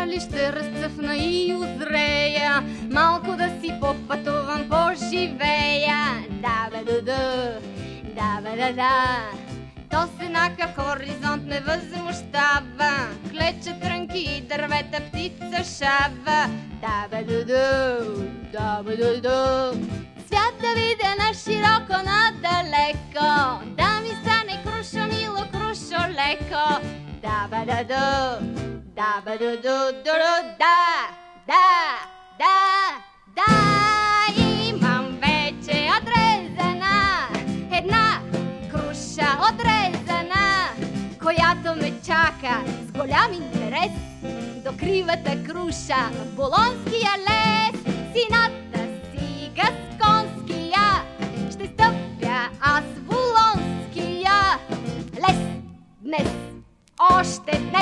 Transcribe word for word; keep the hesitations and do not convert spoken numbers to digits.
Дали ще разцъфна и озрея, малко да си попътувам, поживея. Да-ба-да-да, да-ба-да-да. То с еднакъв хоризонт ме възмущава, клече трънки и дървета, птица шава. Да-ба-да-да, да-ба-да-да. Свят да видя на широко, надалеко, да ми стане крушо, мило, крушо, леко. Да-ба-да-да, да-ба-да-да-да-да, да, да, да. Имам вече отрезана една круша, отрезана, която ме чака с голям интерес до кривата круша в Болонския лес. Сината си гасконския ще стъпя аз в Болонския лес днес, още